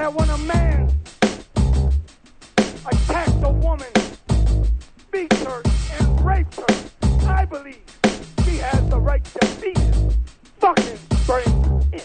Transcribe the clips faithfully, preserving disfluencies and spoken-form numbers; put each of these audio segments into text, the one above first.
that when a man attacks a woman, beats her, and rapes her, I believe he has the right to beat his fucking brain in.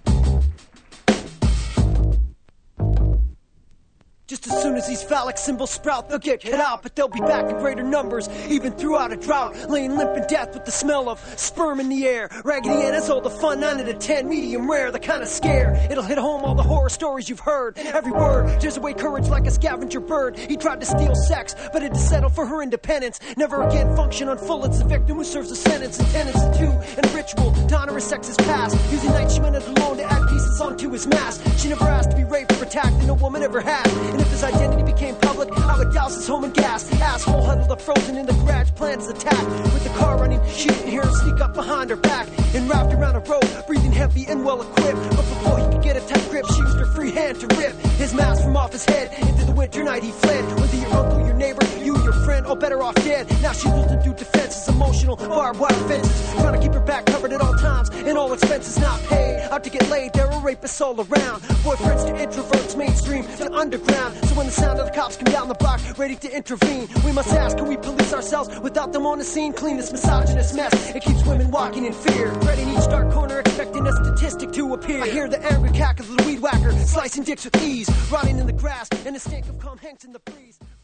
Just as soon as these phallic symbols sprout, they'll get cut out, but they'll be back in greater numbers, even throughout a drought, laying limp in death with the smell of sperm in the air. Raggedy Anna's all the fun, nine out of ten, medium rare, the kind of scare. It'll hit home all the horror stories you've heard. Every word tears away courage like a scavenger bird. He tried to steal sex, but had to settle for her independence. Never again function on full, it's the victim who serves a sentence. And tenants to and a ritual to honor his sex's past. Using night she went alone to add pieces onto his mask. She never asked to be raped or attacked, and no woman ever had. And if his identity became public, I would douse his home in gas. Asshole huddled up frozen in the garage, plans attack. With the car running, she didn't hear him sneak up behind her back and wrapped around a rope, breathing heavy and well equipped. But before he could get a tight grip, she used her free hand to rip his mask from off his head. Into the winter night he fled. Whether your uncle, your neighbor, you, your friend, all better off dead. Now she's looking through defenses, emotional barbed wire fences, trying to keep her back covered at all times and all expenses not paid. Out to get laid, there are rapists all around. Boyfriends to introverts, mainstream to underground. So when the sound of the cops come down the block, ready to intervene, we must ask, can we police ourselves without them on the scene? Clean this misogynist mess, it keeps women walking in fear, dreading each dark corner, expecting a statistic to appear. I hear the angry cackle of the weed whacker, slicing dicks with ease, rotting in the grass, and the stink of cum hangs in the breeze.